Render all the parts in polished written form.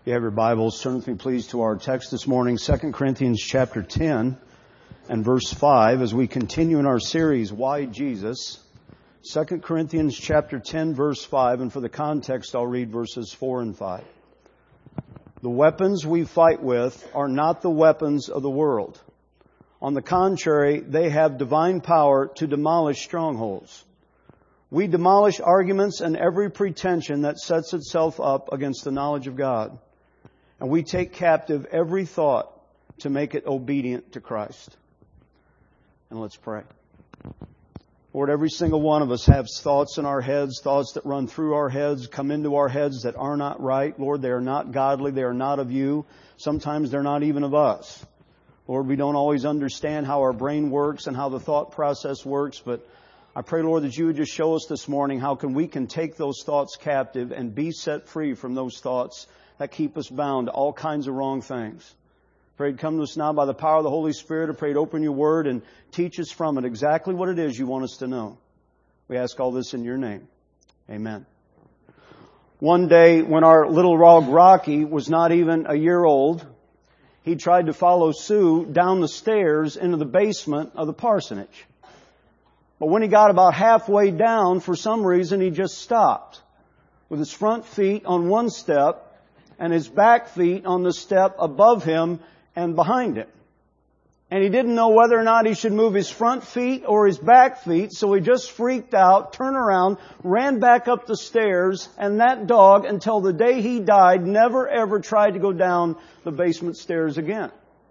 You have your Bibles, turn with me please to our text this morning, 2 Corinthians chapter 10 and verse 5, as we continue in our series, Why Jesus? 2 Corinthians chapter 10 verse 5, and for the context I'll read verses 4 and 5. The weapons we fight with are not the weapons of the world. On the contrary, they have divine power to demolish strongholds. We demolish arguments and every pretension that sets itself up against the knowledge of God. And we take captive every thought to make it obedient to Christ. And let's pray. Lord, every single one of us has thoughts in our heads, thoughts that run through our heads, come into our heads that are not right. Lord, they are not godly. They are not of you. Sometimes they're not even of us. Lord, we don't always understand how our brain works and how the thought process works, but I pray, Lord, that you would just show us this morning how we can take those thoughts captive and be set free from those thoughts that keep us bound to all kinds of wrong things. Pray to come to us now by the power of the Holy Spirit. I pray to open your Word and teach us from it exactly what it is you want us to know. We ask all this in your name. Amen. One day when our little dog Rocky was not even a year old, he tried to follow Sue down the stairs into the basement of the parsonage. But when he got about halfway down, for some reason he just stopped with his front feet on one step and his back feet on the step above him and behind him. And he didn't know whether or not he should move his front feet or his back feet, so he just freaked out, turned around, ran back up the stairs, and that dog, until the day he died, never ever tried to go down the basement stairs again.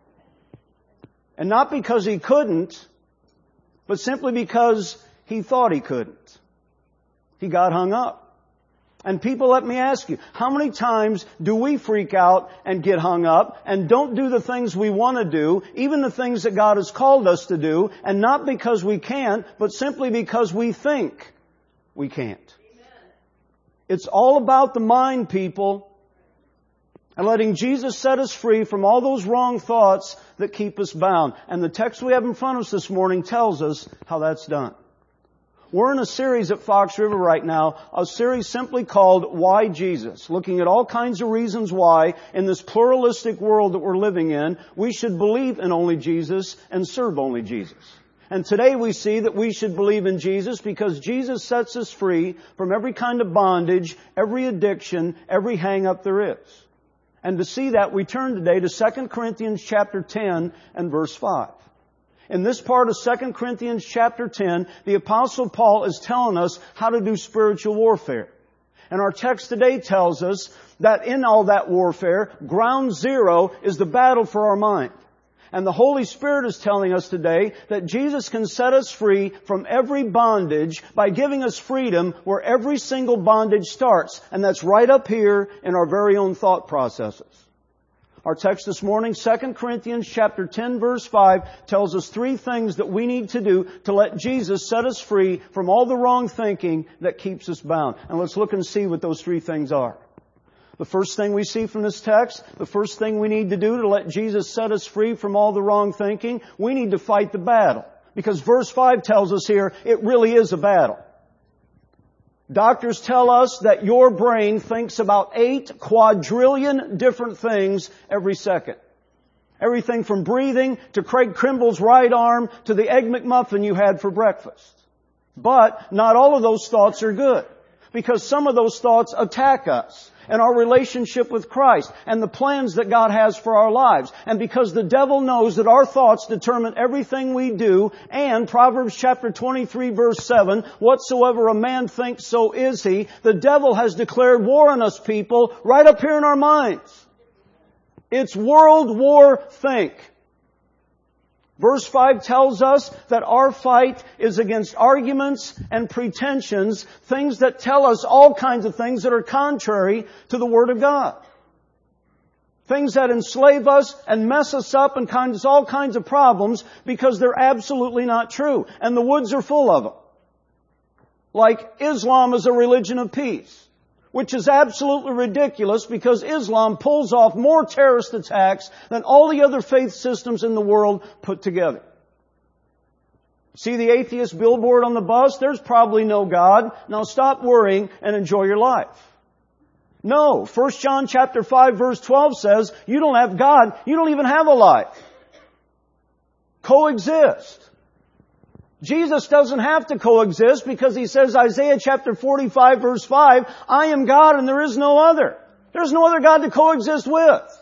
And not because he couldn't, but simply because he thought he couldn't. He got hung up. And people, let me ask you, how many times do we freak out and get hung up and don't do the things we want to do, even the things that God has called us to do, and not because we can't, but simply because we think we can't? Amen. It's all about the mind, people, and letting Jesus set us free from all those wrong thoughts that keep us bound. And the text we have in front of us this morning tells us how that's done. We're in a series at Fox River right now, a series simply called Why Jesus? Looking at all kinds of reasons why, in this pluralistic world that we're living in, we should believe in only Jesus and serve only Jesus. And today we see that we should believe in Jesus because Jesus sets us free from every kind of bondage, every addiction, every hang-up there is. And to see that, we turn today to 2 Corinthians chapter 10 and verse 5. In this part of 2 Corinthians chapter 10, the Apostle Paul is telling us how to do spiritual warfare. And our text today tells us that in all that warfare, ground zero is the battle for our mind. And the Holy Spirit is telling us today that Jesus can set us free from every bondage by giving us freedom where every single bondage starts. And that's right up here in our very own thought processes. Our text this morning, 2 Corinthians chapter 10 verse 5, tells us three things that we need to do to let Jesus set us free from all the wrong thinking that keeps us bound. And let's look and see what those three things are. The first thing we see from this text, the first thing we need to do to let Jesus set us free from all the wrong thinking, we need to fight the battle. Because verse 5 tells us here, it really is a battle. Doctors tell us that your brain thinks about 8 quadrillion different things every second. Everything from breathing to Craig Kimball's right arm to the Egg McMuffin you had for breakfast. But not all of those thoughts are good, because some of those thoughts attack us and our relationship with Christ and the plans that God has for our lives. And because the devil knows that our thoughts determine everything we do, and Proverbs chapter 23 verse 7, whatsoever a man thinks, so is he. The devil has declared war on us, people, right up here in our minds. It's World War Think. Verse 5 tells us that our fight is against arguments and pretensions, things that tell us all kinds of things that are contrary to the Word of God. Things that enslave us and mess us up and cause all kinds of problems because they're absolutely not true. And the woods are full of them. Like Islam is a religion of peace, which is absolutely ridiculous because Islam pulls off more terrorist attacks than all the other faith systems in the world put together. See the atheist billboard on the bus? There's probably no God. Now stop worrying and enjoy your life. No. 1 John chapter 5 verse 12 says, you don't have God, you don't even have a life. Coexist. Jesus doesn't have to coexist because He says, Isaiah chapter 45 verse 5, I am God and there is no other. There's no other God to coexist with.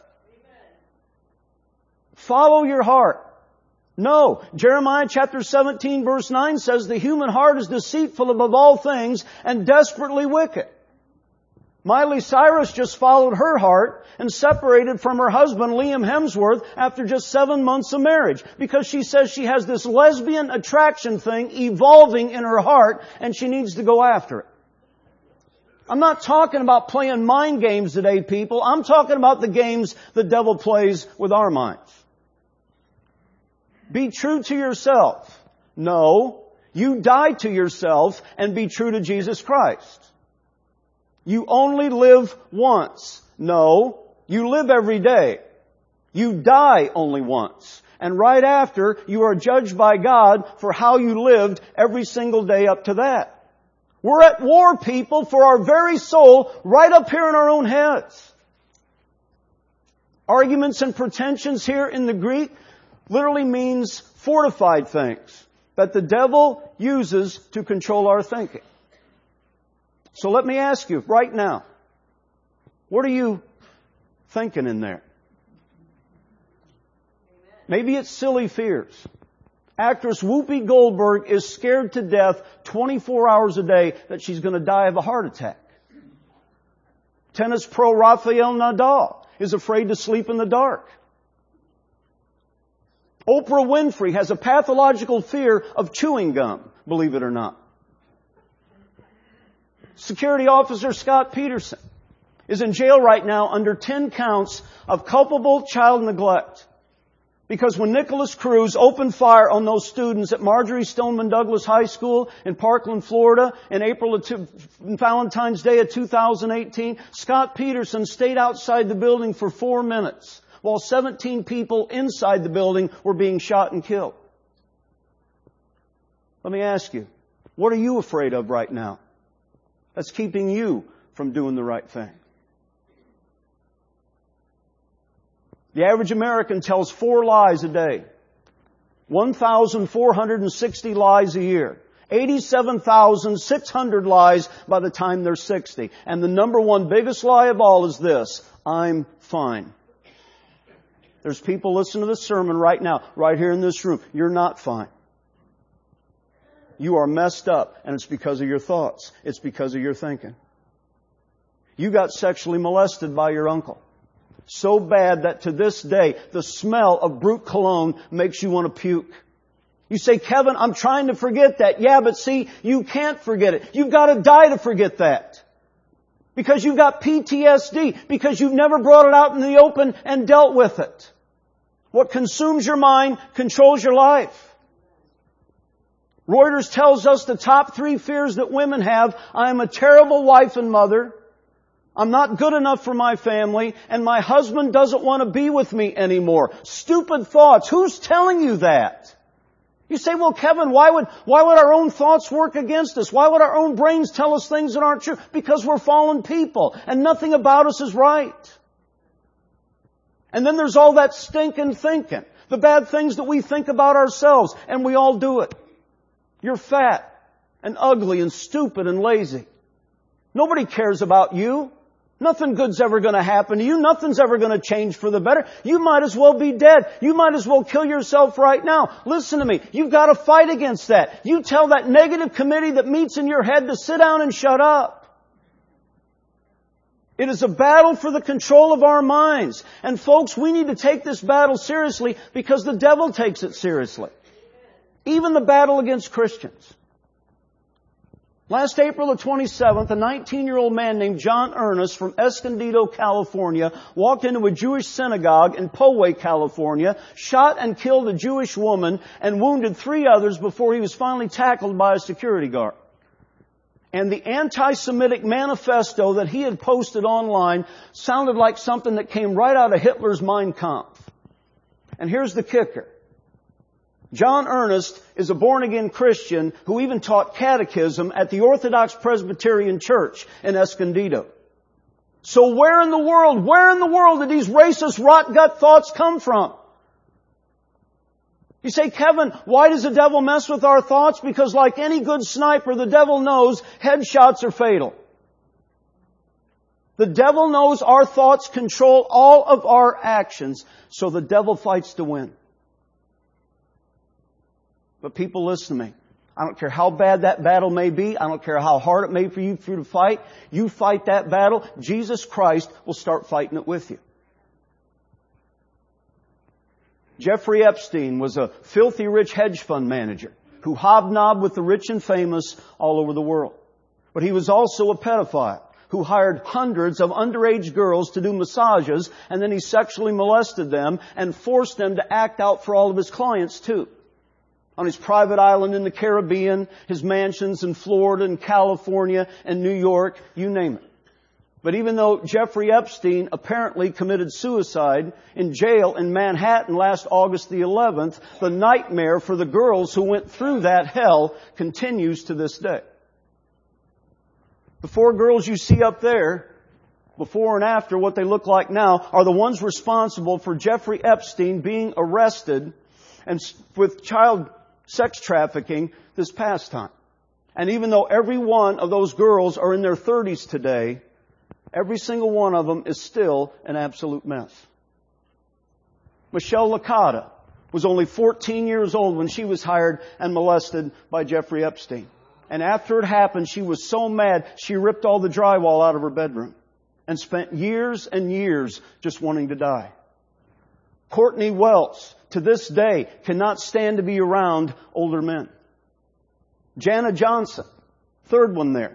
Follow your heart. No. Jeremiah chapter 17 verse 9 says, the human heart is deceitful above all things and desperately wicked. Miley Cyrus just followed her heart and separated from her husband, Liam Hemsworth, after just 7 months of marriage because she says she has this lesbian attraction thing evolving in her heart and she needs to go after it. I'm not talking about playing mind games today, people. I'm talking about the games the devil plays with our minds. Be true to yourself. No, you die to yourself and be true to Jesus Christ. You only live once. No, you live every day. You die only once. And right after, you are judged by God for how you lived every single day up to that. We're at war, people, for our very soul right up here in our own heads. Arguments and pretensions here in the Greek literally means fortified things that the devil uses to control our thinking. So let me ask you right now, what are you thinking in there? Maybe it's silly fears. Actress Whoopi Goldberg is scared to death 24 hours a day that she's going to die of a heart attack. Tennis pro Rafael Nadal is afraid to sleep in the dark. Oprah Winfrey has a pathological fear of chewing gum, believe it or not. Security officer Scott Peterson is in jail right now under 10 counts of culpable child neglect. Because when Nicholas Cruz opened fire on those students at Marjorie Stoneman Douglas High School in Parkland, Florida, in Valentine's Day of 2018, Scott Peterson stayed outside the building for 4 minutes while 17 people inside the building were being shot and killed. Let me ask you, what are you afraid of right now that's keeping you from doing the right thing? The average American tells 4 lies a day. 1,460 lies a year. 87,600 lies by the time they're 60. And the number one biggest lie of all is this: I'm fine. There's people listening to this sermon right now, right here in this room. You're not fine. You are messed up, and it's because of your thoughts. It's because of your thinking. You got sexually molested by your uncle. So bad that to this day, the smell of Brut cologne makes you want to puke. You say, Kevin, I'm trying to forget that. Yeah, but see, you can't forget it. You've got to die to forget that. Because you've got PTSD. Because you've never brought it out in the open and dealt with it. What consumes your mind controls your life. Reuters tells us the top 3 fears that women have: I am a terrible wife and mother, I'm not good enough for my family, and my husband doesn't want to be with me anymore. Stupid thoughts. Who's telling you that? You say, well, Kevin, why would our own thoughts work against us? Why would our own brains tell us things that aren't true? Because we're fallen people, and nothing about us is right. And then there's all that stinking thinking. The bad things that we think about ourselves, and we all do it. You're fat, and ugly, and stupid, and lazy. Nobody cares about you. Nothing good's ever going to happen to you. Nothing's ever going to change for the better. You might as well be dead. You might as well kill yourself right now. Listen to me. You've got to fight against that. You tell that negative committee that meets in your head to sit down and shut up. It is a battle for the control of our minds. And folks, we need to take this battle seriously because the devil takes it seriously. Even the battle against Christians. Last April the 27th, a 19-year-old man named John Earnest from Escondido, California, walked into a Jewish synagogue in Poway, California, shot and killed a Jewish woman, and wounded 3 others before he was finally tackled by a security guard. And the anti-Semitic manifesto that he had posted online sounded like something that came right out of Hitler's Mein Kampf. And here's the kicker. John Earnest is a born-again Christian who even taught catechism at the Orthodox Presbyterian Church in Escondido. So where in the world did these racist, rot gut thoughts come from? You say, Kevin, why does the devil mess with our thoughts? Because like any good sniper, the devil knows headshots are fatal. The devil knows our thoughts control all of our actions, so the devil fights to win. But people, listen to me. I don't care how bad that battle may be. I don't care how hard it may be for you to fight. You fight that battle, Jesus Christ will start fighting it with you. Jeffrey Epstein was a filthy rich hedge fund manager who hobnobbed with the rich and famous all over the world. But he was also a pedophile who hired hundreds of underage girls to do massages, and then he sexually molested them and forced them to act out for all of his clients too. On his private island in the Caribbean, his mansions in Florida and California and New York, you name it. But even though Jeffrey Epstein apparently committed suicide in jail in Manhattan last August the 11th, the nightmare for the girls who went through that hell continues to this day. The four girls you see up there, before and after what they look like now, are the ones responsible for Jeffrey Epstein being arrested and with child sex trafficking this past time. And even though every one of those girls are in their 30s today, every single one of them is still an absolute mess. Michelle Licata was only 14 years old when she was hired and molested by Jeffrey Epstein. And after it happened, she was so mad, she ripped all the drywall out of her bedroom and spent years and years just wanting to die. Courtney Wells, to this day, cannot stand to be around older men. Jana Johnson, third one there,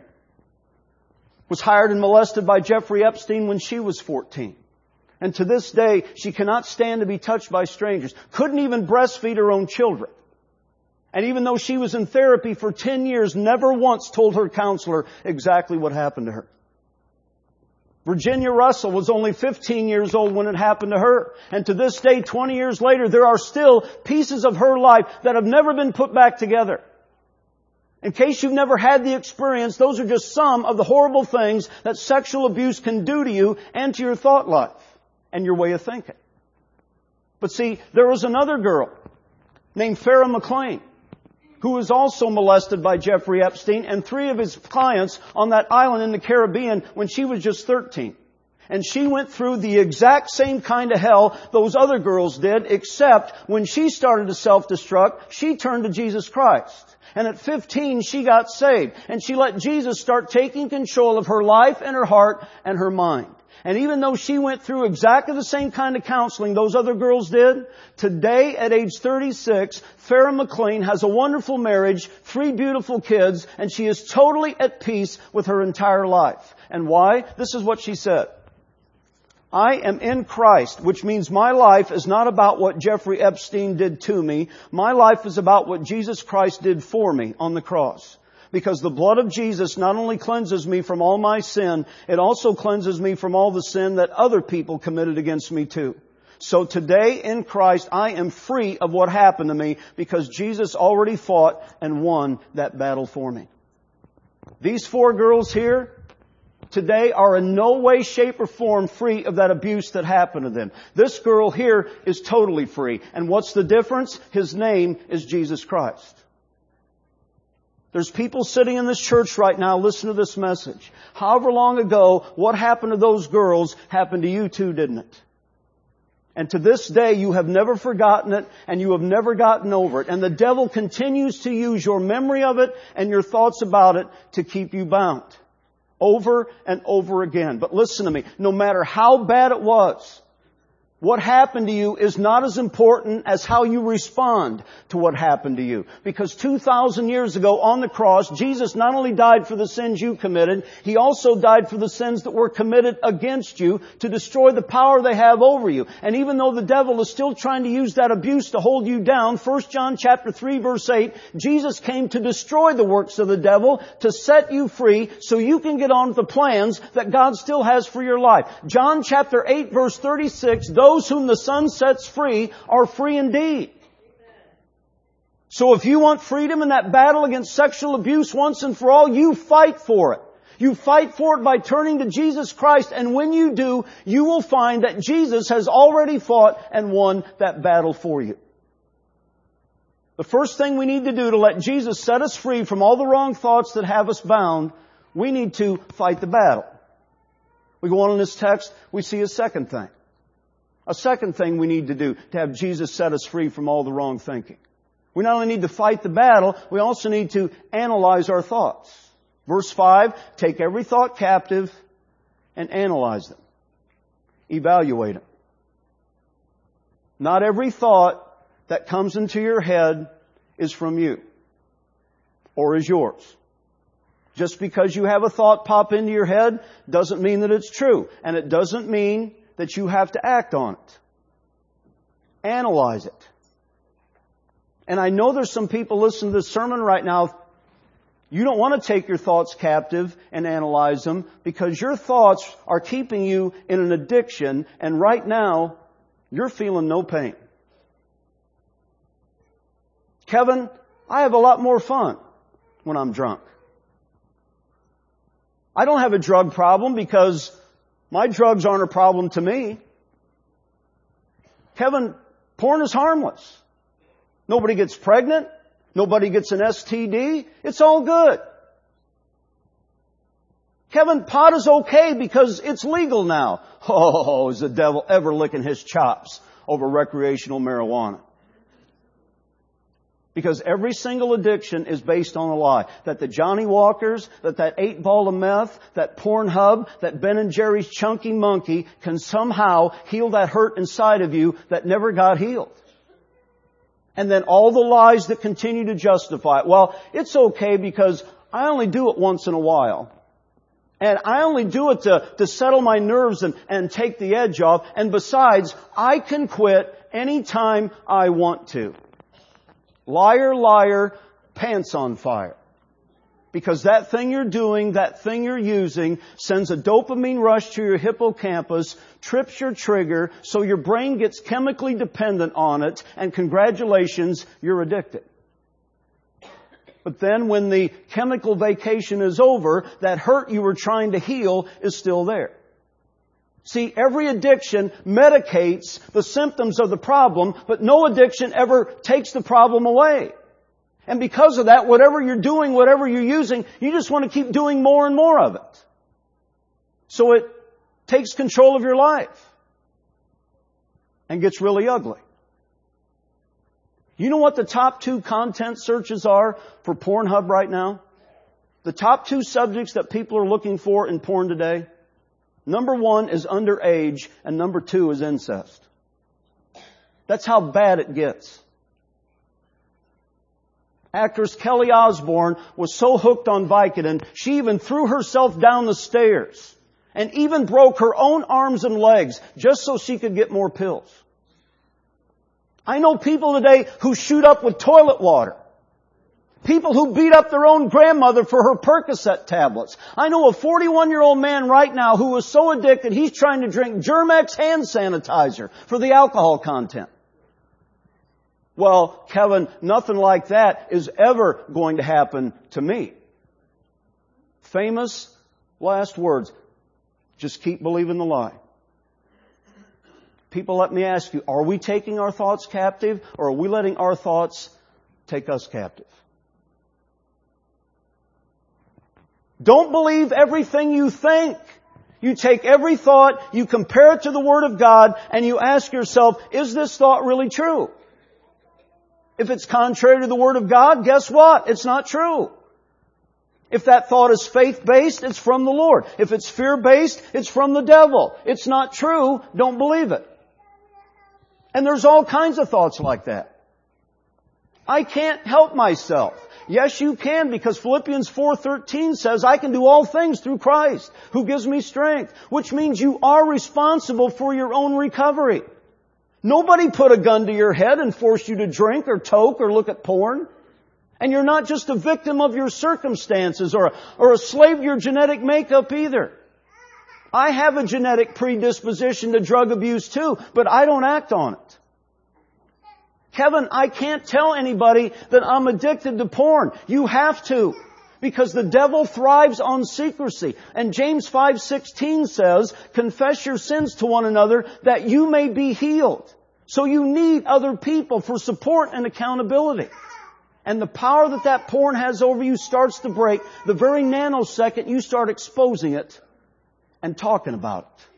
was hired and molested by Jeffrey Epstein when she was 14. And to this day, she cannot stand to be touched by strangers. Couldn't even breastfeed her own children. And even though she was in therapy for 10 years, never once told her counselor exactly what happened to her. Virginia Russell was only 15 years old when it happened to her. And to this day, 20 years later, there are still pieces of her life that have never been put back together. In case you've never had the experience, those are just some of the horrible things that sexual abuse can do to you and to your thought life and your way of thinking. But see, there was another girl named Farrah McLean who was also molested by Jeffrey Epstein and three of his clients on that island in the Caribbean when she was just 13. And she went through the exact same kind of hell those other girls did, except when she started to self-destruct, she turned to Jesus Christ. And at 15, she got saved. And she let Jesus start taking control of her life and her heart and her mind. And even though she went through exactly the same kind of counseling those other girls did, today at age 36, Farrah McLean has a wonderful marriage, 3 beautiful kids, and she is totally at peace with her entire life. And why? This is what she said. I am in Christ, which means my life is not about what Jeffrey Epstein did to me. My life is about what Jesus Christ did for me on the cross. Because the blood of Jesus not only cleanses me from all my sin, it also cleanses me from all the sin that other people committed against me too. So today in Christ, I am free of what happened to me because Jesus already fought and won that battle for me. These 4 girls here today are in no way, shape, or form free of that abuse that happened to them. This girl here is totally free. And what's the difference? His name is Jesus Christ. There's people sitting in this church right now, listen to this message. However long ago, what happened to those girls happened to you too, didn't it? And to this day, you have never forgotten it, and you have never gotten over it. And the devil continues to use your memory of it and your thoughts about it to keep you bound. Over and over again. But listen to me, no matter how bad it was, what happened to you is not as important as how you respond to what happened to you. Because 2,000 years ago on the cross, Jesus not only died for the sins you committed, He also died for the sins that were committed against you to destroy the power they have over you. And even though the devil is still trying to use that abuse to hold you down, 1 John chapter 3 verse 8, Jesus came to destroy the works of the devil, to set you free so you can get on with the plans that God still has for your life. John chapter 8 verse 36, those whom the Son sets free are free indeed. So if you want freedom in that battle against sexual abuse once and for all, you fight for it. You fight for it by turning to Jesus Christ, and when you do, you will find that Jesus has already fought and won that battle for you. The first thing we need to do to let Jesus set us free from all the wrong thoughts that have us bound, we need to fight the battle. We go on in this text, we see a second thing. A second thing we need to do to have Jesus set us free from all the wrong thinking. We not only need to fight the battle, we also need to analyze our thoughts. Verse 5, take every thought captive and analyze them. Evaluate them. Not every thought that comes into your head is from you or is yours. Just because you have a thought pop into your head doesn't mean that it's true. And it doesn't mean that you have to act on it. Analyze it. And I know there's some people listening to this sermon right now. You don't want to take your thoughts captive and analyze them because your thoughts are keeping you in an addiction, and right now you're feeling no pain. Kevin, I have a lot more fun when I'm drunk. I don't have a drug problem because my drugs aren't a problem to me. Kevin, porn is harmless. Nobody gets pregnant. Nobody gets an STD. It's all good. Kevin, pot is okay because it's legal now. Oh, is the devil ever licking his chops over recreational marijuana? Because every single addiction is based on a lie. That the Johnny Walkers, that 8 ball of meth, that Pornhub, that Ben & Jerry's Chunky Monkey can somehow heal that hurt inside of you that never got healed. And then all the lies that continue to justify it. Well, it's okay because I only do it once in a while. And I only do it to settle my nerves and take the edge off. And besides, I can quit anytime I want to. Liar, liar, pants on fire. Because that thing you're doing, that thing you're using, sends a dopamine rush to your hippocampus, trips your trigger, so your brain gets chemically dependent on it, and congratulations, you're addicted. But then when the chemical vacation is over, that hurt you were trying to heal is still there. See, every addiction medicates the symptoms of the problem, but no addiction ever takes the problem away. And because of that, whatever you're doing, whatever you're using, you just want to keep doing more and more of it. So it takes control of your life and gets really ugly. You know what the top 2 content searches are for Pornhub right now? The top 2 subjects that people are looking for in porn today? Number 1 is underage, and number 2 is incest. That's how bad it gets. Actress Kelly Osbourne was so hooked on Vicodin, she even threw herself down the stairs and even broke her own arms and legs just so she could get more pills. I know people today who shoot up with toilet water. People who beat up their own grandmother for her Percocet tablets. I know a 41-year-old man right now who is so addicted he's trying to drink Germex hand sanitizer for the alcohol content. Well, Kevin, nothing like that is ever going to happen to me. Famous last words. Just keep believing the lie. People, let me ask you, are we taking our thoughts captive or are we letting our thoughts take us captive? Don't believe everything you think. You take every thought, you compare it to the Word of God, and you ask yourself, is this thought really true? If it's contrary to the Word of God, guess what? It's not true. If that thought is faith-based, it's from the Lord. If it's fear-based, it's from the devil. It's not true, don't believe it. And there's all kinds of thoughts like that. I can't help myself. Yes, you can, because Philippians 4:13 says, I can do all things through Christ, who gives me strength, which means you are responsible for your own recovery. Nobody put a gun to your head and forced you to drink or toke or look at porn. And you're not just a victim of your circumstances or a slave to your genetic makeup either. I have a genetic predisposition to drug abuse too, but I don't act on it. Kevin, I can't tell anybody that I'm addicted to porn. You have to. Because the devil thrives on secrecy. And James 5:16 says, confess your sins to one another that you may be healed. So you need other people for support and accountability. And the power that porn has over you starts to break the very nanosecond you start exposing it and talking about it.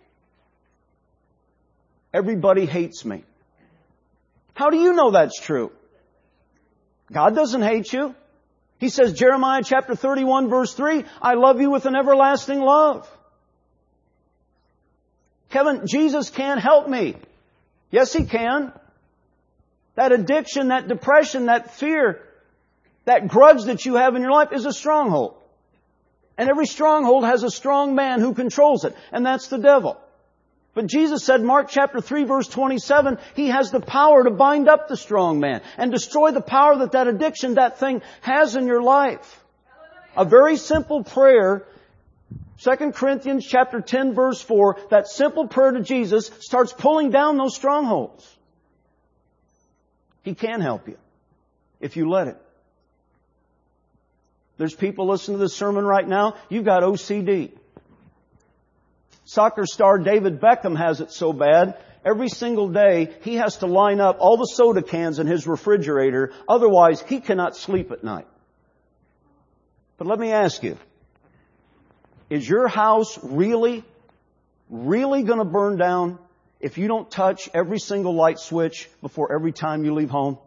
Everybody hates me. How do you know that's true? God doesn't hate you. He says, Jeremiah chapter 31 verse 3, I love you with an everlasting love. Kevin, Jesus can't help me. Yes, He can. That addiction, that depression, that fear, that grudge that you have in your life is a stronghold. And every stronghold has a strong man who controls it, and that's the devil. But Jesus said, Mark chapter 3 verse 27, He has the power to bind up the strong man and destroy the power that addiction, that thing has in your life. A very simple prayer, 2 Corinthians chapter 10 verse 4, that simple prayer to Jesus starts pulling down those strongholds. He can help you if you let it. There's people listening to this sermon right now, you've got OCD. Soccer star David Beckham has it so bad, every single day he has to line up all the soda cans in his refrigerator, otherwise he cannot sleep at night. But let me ask you, is your house really going to burn down if you don't touch every single light switch before every time you leave home?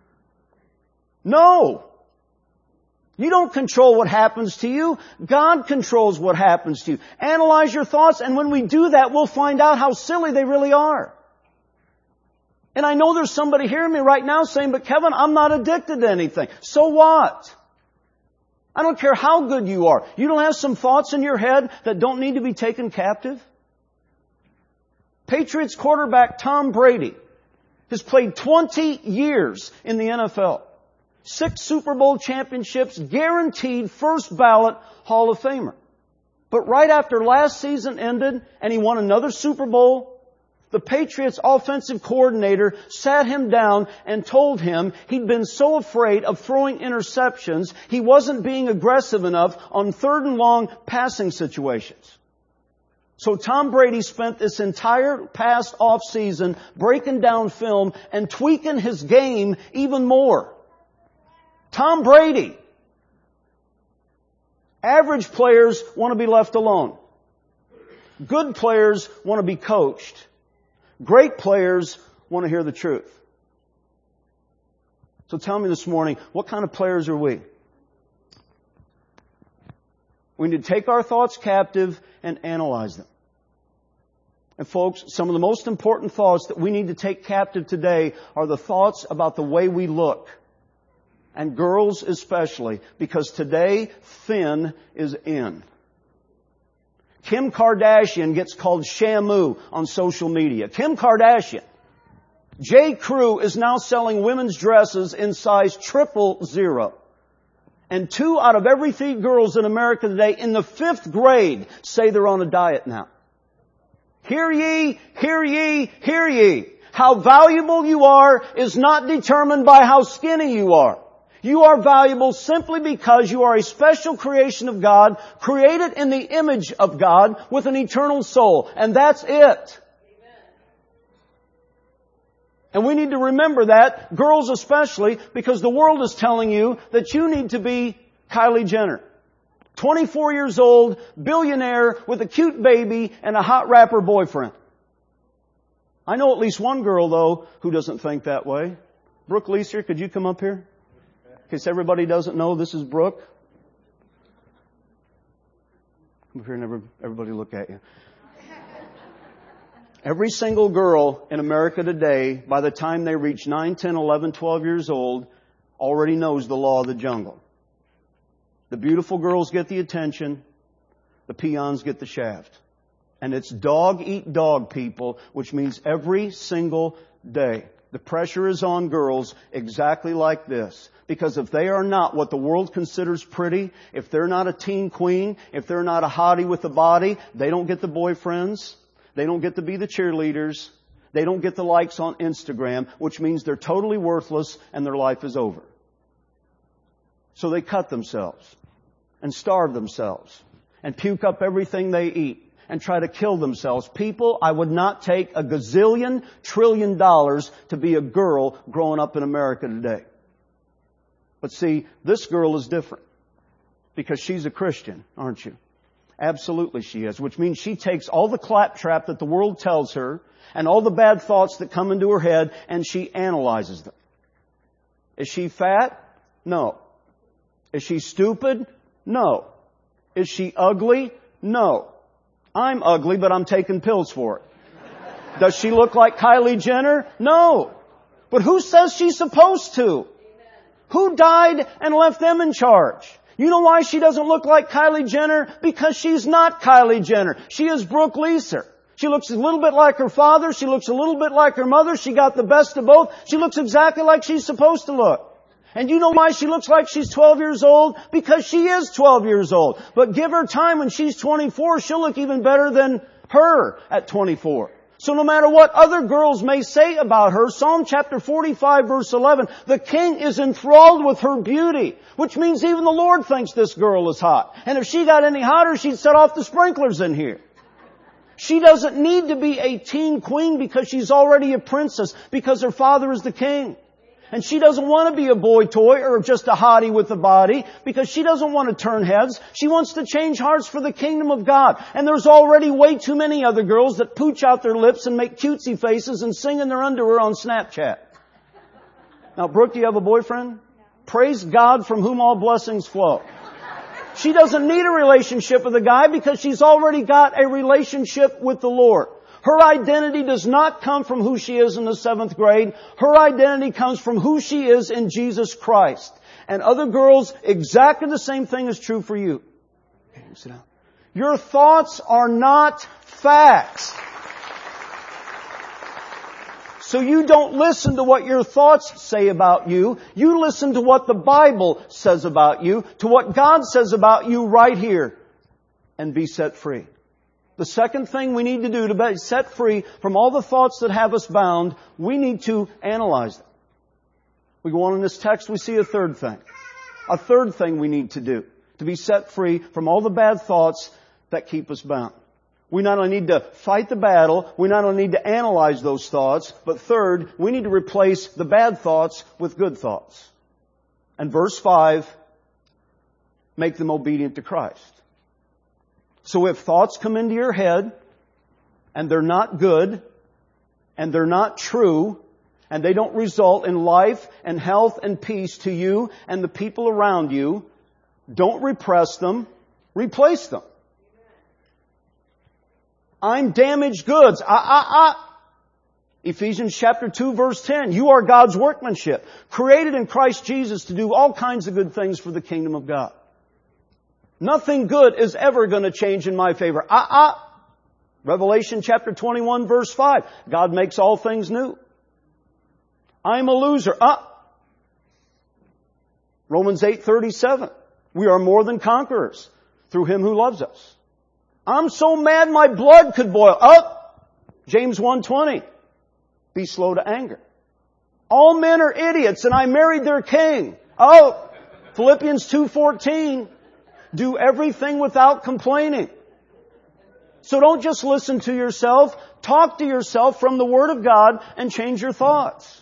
No! You don't control what happens to you. God controls what happens to you. Analyze your thoughts, and when we do that, we'll find out how silly they really are. And I know there's somebody hearing me right now saying, but Kevin, I'm not addicted to anything. So what? I don't care how good you are. You don't have some thoughts in your head that don't need to be taken captive? Patriots quarterback Tom Brady has played 20 years in the NFL. 6 Super Bowl championships, guaranteed first ballot Hall of Famer. But right after last season ended and he won another Super Bowl, the Patriots offensive coordinator sat him down and told him he'd been so afraid of throwing interceptions, he wasn't being aggressive enough on 3rd and long passing situations. So Tom Brady spent this entire past off season breaking down film and tweaking his game even more. Tom Brady. Average players want to be left alone. Good players want to be coached. Great players want to hear the truth. So tell me this morning, what kind of players are we? We need to take our thoughts captive and analyze them. And folks, some of the most important thoughts that we need to take captive today are the thoughts about the way we look. And girls especially, because today, thin is in. Kim Kardashian gets called Shamu on social media. Kim Kardashian. J. Crew is now selling women's dresses in size 000. And 2 out of every 3 girls in America today in the 5th grade say they're on a diet now. Hear ye, hear ye, hear ye. How valuable you are is not determined by how skinny you are. You are valuable simply because you are a special creation of God, created in the image of God with an eternal soul. And that's it. Amen. And we need to remember that, girls especially, because the world is telling you that you need to be Kylie Jenner. 24 years old, billionaire with a cute baby and a hot rapper boyfriend. I know at least one girl, though, who doesn't think that way. Brooke Leeser, could you come up here? In case everybody doesn't know, this is Brooke. Come up here and everybody look at you. Every single girl in America today, by the time they reach 9, 10, 11, 12 years old, already knows the law of the jungle. The beautiful girls get the attention. The peons get the shaft. And it's dog eat dog, people, which means every single day. The pressure is on girls exactly like this. Because if they are not what the world considers pretty, if they're not a teen queen, if they're not a hottie with a body, they don't get the boyfriends, they don't get to be the cheerleaders, they don't get the likes on Instagram, which means they're totally worthless and their life is over. So they cut themselves. and starve themselves and puke up everything they eat and try to kill themselves. People, I would not take $1 gazillion trillion to be a girl growing up in America today. But see, this girl is different because she's a Christian, aren't you? Absolutely she is, which means she takes all the claptrap that the world tells her and all the bad thoughts that come into her head and she analyzes them. Is she fat? No. Is she stupid? No. Is she ugly? No. I'm ugly, but I'm taking pills for it. Does she look like Kylie Jenner? No. But who says she's supposed to? Who died and left them in charge? You know why she doesn't look like Kylie Jenner? Because she's not Kylie Jenner. She is Brooke Leeser. She looks a little bit like her father. She looks a little bit like her mother. She got the best of both. She looks exactly like she's supposed to look. And you know why she looks like she's 12 years old? Because she is 12 years old. But give her time when she's 24, she'll look even better than her at 24. So no matter what other girls may say about her, Psalm chapter 45 verse 11, the king is enthralled with her beauty, which means even the Lord thinks this girl is hot. And if she got any hotter, she'd set off the sprinklers in here. She doesn't need to be a teen queen because she's already a princess, because her father is the king. And she doesn't want to be a boy toy or just a hottie with a body because she doesn't want to turn heads. She wants to change hearts for the kingdom of God. And there's already way too many other girls that pooch out their lips and make cutesy faces and sing in their underwear on Snapchat. Now, Brooke, do you have a boyfriend? Praise God from whom all blessings flow. She doesn't need a relationship with a guy because she's already got a relationship with the Lord. Her identity does not come from who she is in the 7th grade. Her identity comes from who she is in Jesus Christ. And other girls, exactly the same thing is true for you. Okay, sit down. Your thoughts are not facts. So you don't listen to what your thoughts say about you. You listen to what the Bible says about you, to what God says about you right here, and be set free. The second thing we need to do to be set free from all the thoughts that have us bound, we need to analyze them. We go on in this text, we see a third thing. A third thing we need to do to be set free from all the bad thoughts that keep us bound. We not only need to fight the battle, we not only need to analyze those thoughts, but third, we need to replace the bad thoughts with good thoughts. And verse 5, make them obedient to Christ. So if thoughts come into your head, and they're not good, and they're not true, and they don't result in life and health and peace to you and the people around you, don't repress them, replace them. I'm damaged goods. Ephesians chapter 2 verse 10. You are God's workmanship, created in Christ Jesus to do all kinds of good things for the kingdom of God. Nothing good is ever going to change in my favor. Revelation chapter 21 verse 5. God makes all things new. I'm a loser. Romans 8:37. We are more than conquerors through Him who loves us. I'm so mad my blood could boil. James 1:20. Be slow to anger. All men are idiots and I married their king. Philippians 2:14. Do everything without complaining. So don't just listen to yourself. Talk to yourself from the Word of God and change your thoughts.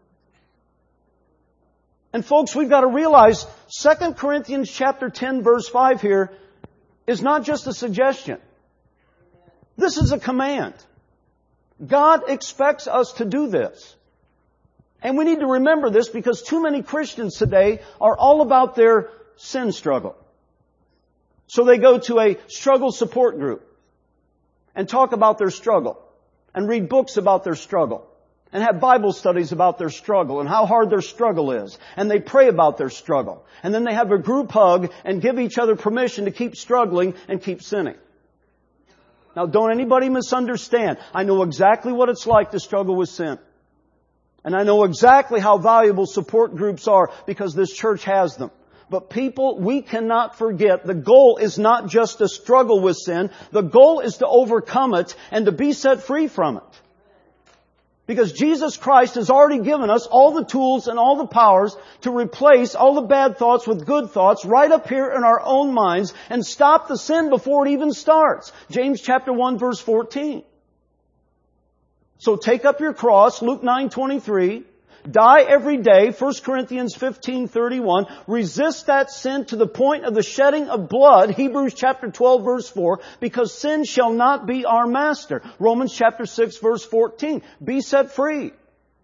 And folks, we've got to realize 2 Corinthians chapter 10 verse 5 here is not just a suggestion. This is a command. God expects us to do this. And we need to remember this because too many Christians today are all about their sin struggle. So they go to a struggle support group and talk about their struggle and read books about their struggle and have Bible studies about their struggle and how hard their struggle is. And they pray about their struggle. And then they have a group hug and give each other permission to keep struggling and keep sinning. Now, don't anybody misunderstand. I know exactly what it's like to struggle with sin. And I know exactly how valuable support groups are because this church has them. But people, we cannot forget the goal is not just to struggle with sin. The goal is to overcome it and to be set free from it. Because Jesus Christ has already given us all the tools and all the powers to replace all the bad thoughts with good thoughts right up here in our own minds and stop the sin before it even starts. James chapter 1 verse 14. So take up your cross, Luke 9:23. Die every day, 1 Corinthians 15:31. Resist that sin to the point of the shedding of blood, Hebrews chapter 12 verse 4, because sin shall not be our master. Romans chapter 6 verse 14. Be set free.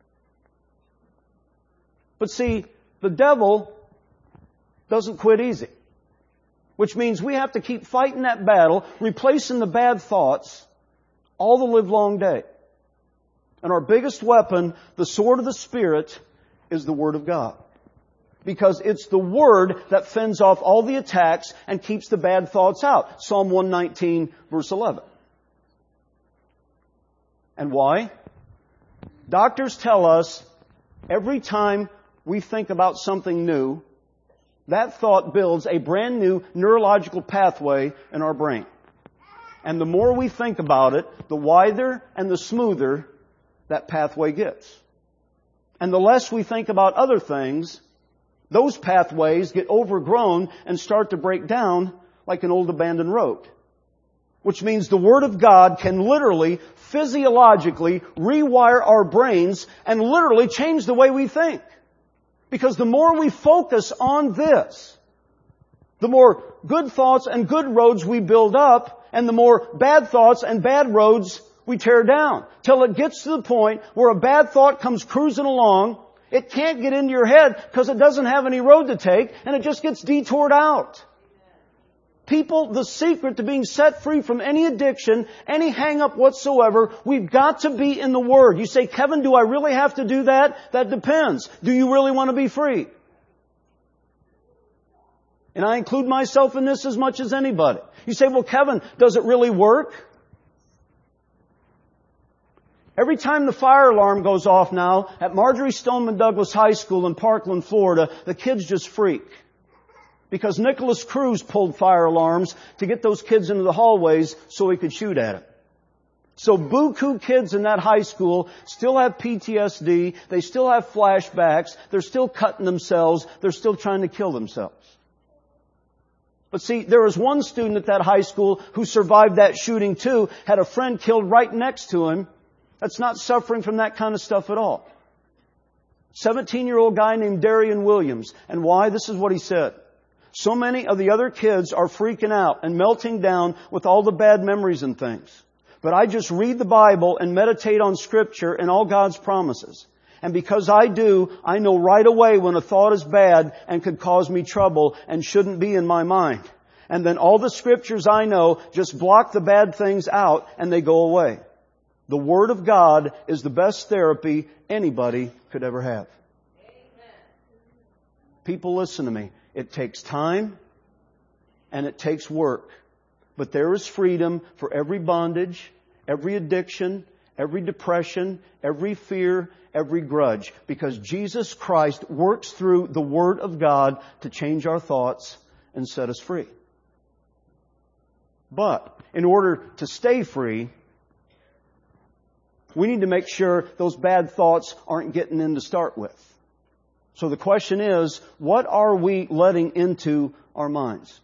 But see, the devil doesn't quit easy. Which means we have to keep fighting that battle, replacing the bad thoughts all the livelong day. And our biggest weapon, the sword of the Spirit, is the Word of God. Because it's the Word that fends off all the attacks and keeps the bad thoughts out. Psalm 119 verse 11. And why? Doctors tell us every time we think about something new, that thought builds a brand new neurological pathway in our brain. And the more we think about it, the wider and the smoother that pathway gets. And the less we think about other things, those pathways get overgrown and start to break down like an old abandoned road. Which means the Word of God can literally, physiologically rewire our brains and literally change the way we think. Because the more we focus on this, the more good thoughts and good roads we build up, and the more bad thoughts and bad roads we tear down. Till it gets to the point where a bad thought comes cruising along, it can't get into your head because it doesn't have any road to take, and it just gets detoured out. People, the secret to being set free from any addiction, any hang-up whatsoever, we've got to be in the Word. You say, Kevin, do I really have to do that? That depends. Do you really want to be free? And I include myself in this as much as anybody. You say, well, Kevin, does it really work? Every time the fire alarm goes off now at Marjorie Stoneman Douglas High School in Parkland, Florida, the kids just freak. Because Nicholas Cruz pulled fire alarms to get those kids into the hallways so he could shoot at them. So buku kids in that high school still have PTSD, they still have flashbacks, they're still cutting themselves, they're still trying to kill themselves. But see, there was one student at that high school who survived that shooting too, had a friend killed right next to him, that's not suffering from that kind of stuff at all. 17-year-old guy named Darian Williams. And why? This is what he said. So many of the other kids are freaking out and melting down with all the bad memories and things. But I just read the Bible and meditate on Scripture and all God's promises. And because I do, I know right away when a thought is bad and could cause me trouble and shouldn't be in my mind. And then all the Scriptures I know just block the bad things out and they go away. The Word of God is the best therapy anybody could ever have. Amen. People, listen to me. It takes time and it takes work. But there is freedom for every bondage, every addiction, every depression, every fear, every grudge. Because Jesus Christ works through the Word of God to change our thoughts and set us free. But in order to stay free, we need to make sure those bad thoughts aren't getting in to start with. So the question is, what are we letting into our minds?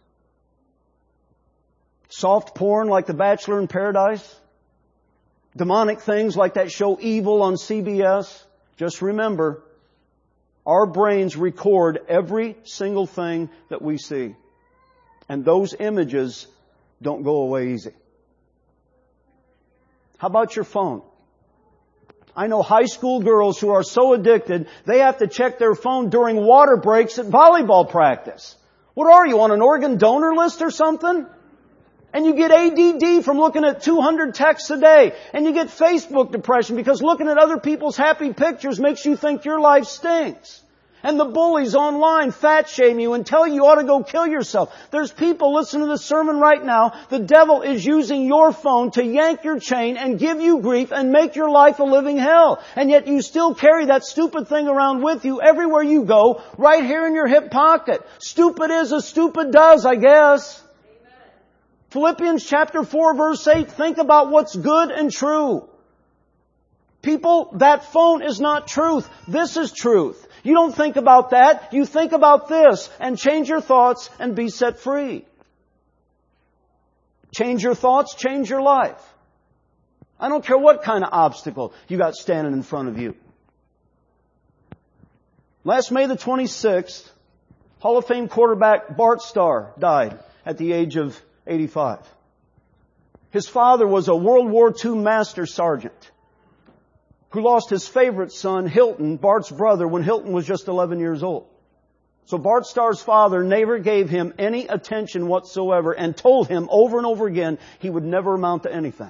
Soft porn like The Bachelor in Paradise? Demonic things like that show Evil on CBS? Just remember, our brains record every single thing that we see. And those images don't go away easy. How about your phone? I know high school girls who are so addicted, they have to check their phone during water breaks at volleyball practice. What are you, on an organ donor list or something? And you get ADD from looking at 200 texts a day. And you get Facebook depression because looking at other people's happy pictures makes you think your life stinks. And the bullies online fat shame you and tell you ought to go kill yourself. There's people listening to this sermon right now. The devil is using your phone to yank your chain and give you grief and make your life a living hell. And yet you still carry that stupid thing around with you everywhere you go, right here in your hip pocket. Stupid is as stupid does, I guess. Amen. Philippians chapter 4 verse 8, think about what's good and true. People, that phone is not truth. This is truth. You don't think about that. You think about this and change your thoughts and be set free. Change your thoughts, change your life. I don't care what kind of obstacle you got standing in front of you. Last May the 26th, Hall of Fame quarterback Bart Starr died at the age of 85. His father was a World War II master sergeant who lost his favorite son, Hilton, Bart's brother, when Hilton was just 11 years old. So Bart Starr's father never gave him any attention whatsoever and told him over and over again he would never amount to anything.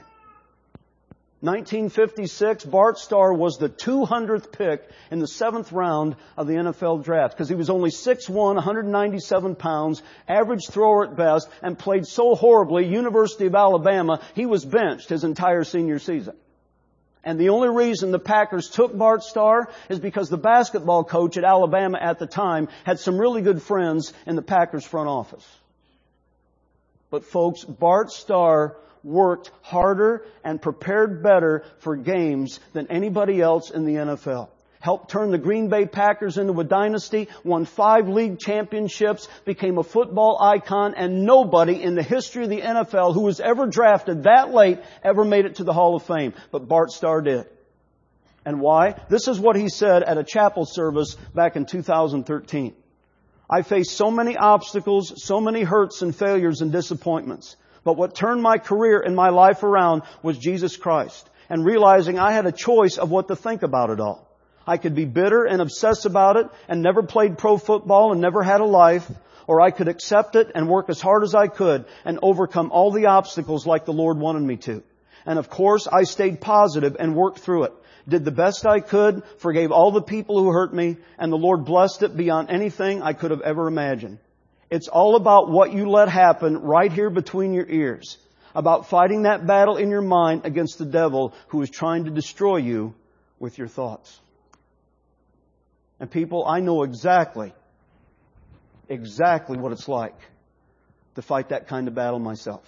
1956, Bart Starr was the 200th pick in the 7th round of the NFL draft because he was only 6'1", 197 pounds, average thrower at best, and played so horribly, University of Alabama, he was benched his entire senior season. And the only reason the Packers took Bart Starr is because the basketball coach at Alabama at the time had some really good friends in the Packers front office. But folks, Bart Starr worked harder and prepared better for games than anybody else in the NFL. Helped turn the Green Bay Packers into a dynasty, won 5 league championships, became a football icon, and nobody in the history of the NFL who was ever drafted that late ever made it to the Hall of Fame. But Bart Starr did. And why? This is what he said at a chapel service back in 2013. I faced so many obstacles, so many hurts and failures and disappointments. But what turned my career and my life around was Jesus Christ, and realizing I had a choice of what to think about it all. I could be bitter and obsess about it and never played pro football and never had a life, or I could accept it and work as hard as I could and overcome all the obstacles like the Lord wanted me to. And of course, I stayed positive and worked through it. Did the best I could, forgave all the people who hurt me, and the Lord blessed it beyond anything I could have ever imagined. It's all about what you let happen right here between your ears. About fighting that battle in your mind against the devil who is trying to destroy you with your thoughts. And people, I know exactly what it's like to fight that kind of battle myself.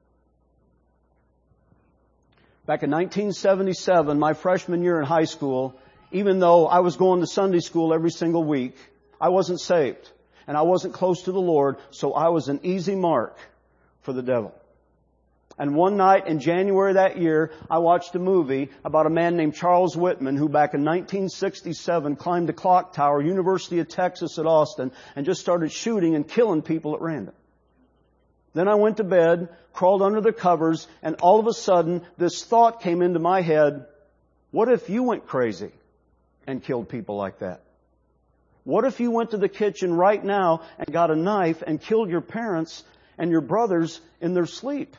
Back in 1977, my freshman year in high school, even though I was going to Sunday school every single week, I wasn't saved. And I wasn't close to the Lord, so I was an easy mark for the devil. And one night in January that year, I watched a movie about a man named Charles Whitman who back in 1967 climbed the clock tower, University of Texas at Austin, and just started shooting and killing people at random. Then I went to bed, crawled under the covers, and all of a sudden this thought came into my head, what if you went crazy and killed people like that? What if you went to the kitchen right now and got a knife and killed your parents and your brothers in their sleep?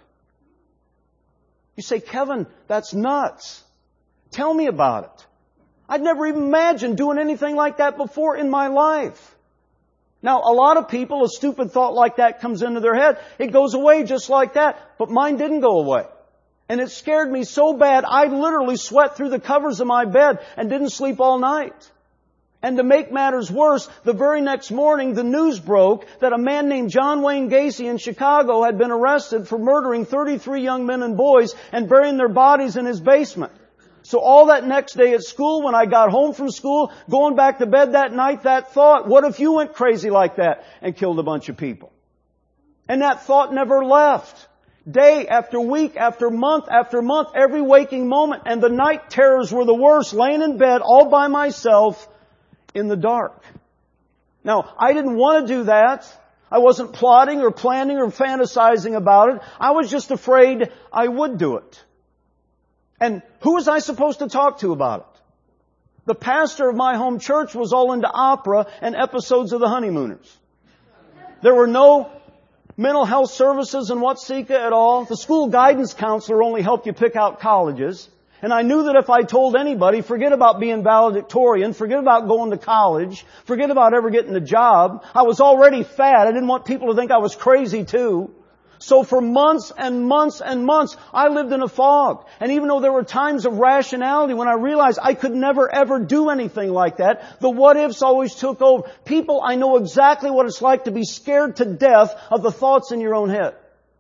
You say, Kevin, that's nuts. Tell me about it. I'd never even imagined doing anything like that before in my life. Now, a lot of people, a stupid thought like that comes into their head. It goes away just like that. But mine didn't go away. And it scared me so bad, I literally sweat through the covers of my bed and didn't sleep all night. And to make matters worse, the very next morning, the news broke that a man named John Wayne Gacy in Chicago had been arrested for murdering 33 young men and boys and burying their bodies in his basement. So all that next day at school, when I got home from school, going back to bed that night, that thought, what if you went crazy like that and killed a bunch of people? And that thought never left. Day after week after month, every waking moment. And the night terrors were the worst, laying in bed all by myself, in the dark. Now, I didn't want to do that. I wasn't plotting or planning or fantasizing about it. I was just afraid I would do it. And who was I supposed to talk to about it? The pastor of my home church was all into opera and episodes of The Honeymooners. There were no mental health services in Watseka at all. The school guidance counselor only helped you pick out colleges. And I knew that if I told anybody, forget about being valedictorian, forget about going to college, forget about ever getting a job. I was already fat. I didn't want people to think I was crazy too. So for months and months and months, I lived in a fog. And even though there were times of rationality when I realized I could never ever do anything like that, the what-ifs always took over. People, I know exactly what it's like to be scared to death of the thoughts in your own head.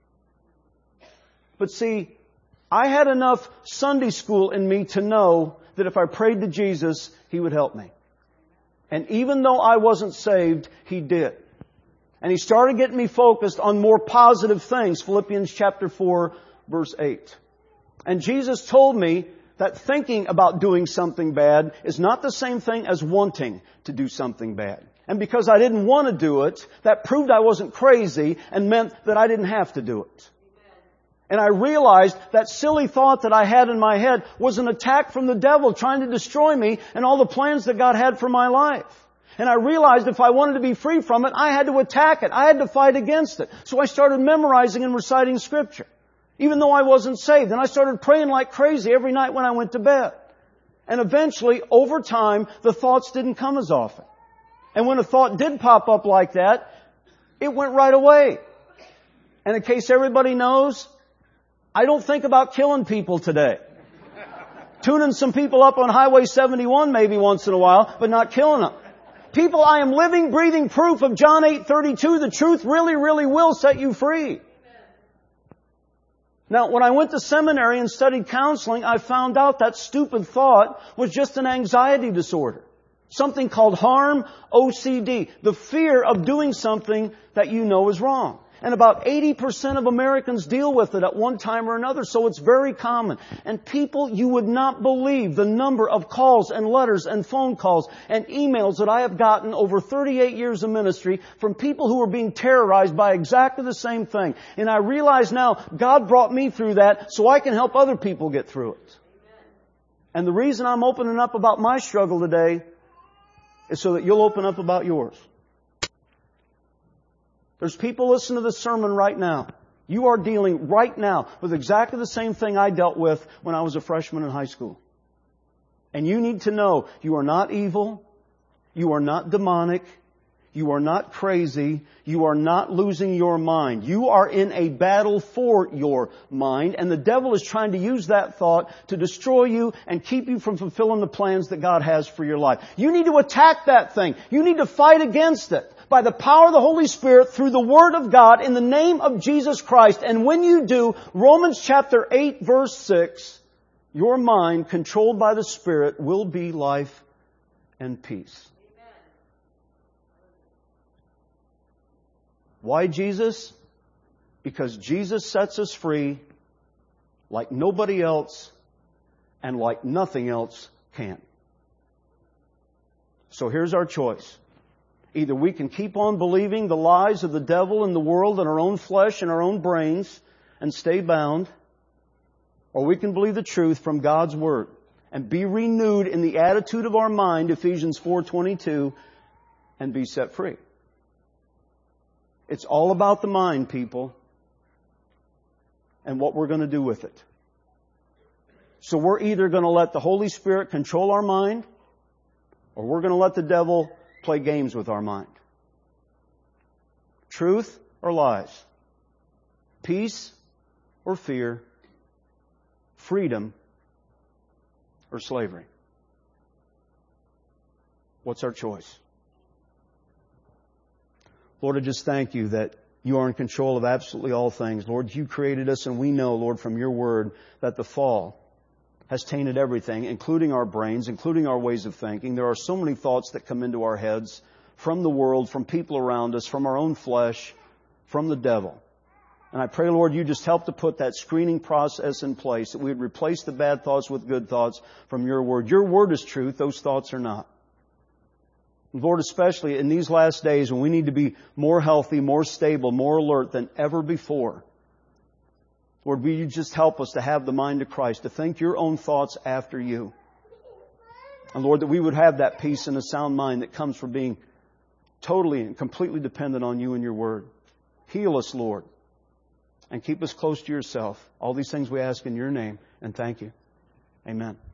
But see, I had enough Sunday school in me to know that if I prayed to Jesus, He would help me. And even though I wasn't saved, He did. And He started getting me focused on more positive things. Philippians chapter 4, verse 8. And Jesus told me that thinking about doing something bad is not the same thing as wanting to do something bad. And because I didn't want to do it, that proved I wasn't crazy and meant that I didn't have to do it. And I realized that silly thought that I had in my head was an attack from the devil trying to destroy me and all the plans that God had for my life. And I realized if I wanted to be free from it, I had to attack it. I had to fight against it. So I started memorizing and reciting Scripture, even though I wasn't saved. And I started praying like crazy every night when I went to bed. And eventually, over time, the thoughts didn't come as often. And when a thought did pop up like that, it went right away. And in case everybody knows, I don't think about killing people today. Tuning some people up on Highway 71 maybe once in a while, but not killing them. People, I am living, breathing proof of John 8:32. The truth really, really will set you free. Now, when I went to seminary and studied counseling, I found out that stupid thought was just an anxiety disorder. Something called harm OCD. The fear of doing something that you know is wrong. And about 80% of Americans deal with it at one time or another, so it's very common. And people, you would not believe the number of calls and letters and phone calls and emails that I have gotten over 38 years of ministry from people who are being terrorized by exactly the same thing. And I realize now God brought me through that so I can help other people get through it. And the reason I'm opening up about my struggle today is so that you'll open up about yours. There's people listening to this sermon right now. You are dealing right now with exactly the same thing I dealt with when I was a freshman in high school. And you need to know you are not evil. You are not demonic. You are not crazy. You are not losing your mind. You are in a battle for your mind. And the devil is trying to use that thought to destroy you and keep you from fulfilling the plans that God has for your life. You need to attack that thing. You need to fight against it. By the power of the Holy Spirit, through the Word of God, in the name of Jesus Christ. And when you do, Romans chapter 8, verse 6, your mind, controlled by the Spirit, will be life and peace. Amen. Why Jesus? Because Jesus sets us free like nobody else and like nothing else can. So here's our choice. Either we can keep on believing the lies of the devil and the world and our own flesh and our own brains and stay bound, or we can believe the truth from God's Word and be renewed in the attitude of our mind, Ephesians 4:22, and be set free. It's all about the mind, people, and what we're going to do with it. So we're either going to let the Holy Spirit control our mind, or we're going to let the devil play games with our mind. Truth or lies? Peace or fear? Freedom or slavery? What's our choice? Lord, I just thank You that You are in control of absolutely all things. Lord, You created us, and we know, Lord, from Your Word that the fall has tainted everything, including our brains, including our ways of thinking. There are so many thoughts that come into our heads from the world, from people around us, from our own flesh, from the devil. And I pray, Lord, You just help to put that screening process in place, that we would replace the bad thoughts with good thoughts from Your Word. Your Word is truth. Those thoughts are not. And Lord, especially in these last days when we need to be more healthy, more stable, more alert than ever before, Lord, will You just help us to have the mind of Christ, to think Your own thoughts after You. And Lord, that we would have that peace and a sound mind that comes from being totally and completely dependent on You and Your Word. Heal us, Lord, and keep us close to Yourself. All these things we ask in Your name, and thank You. Amen.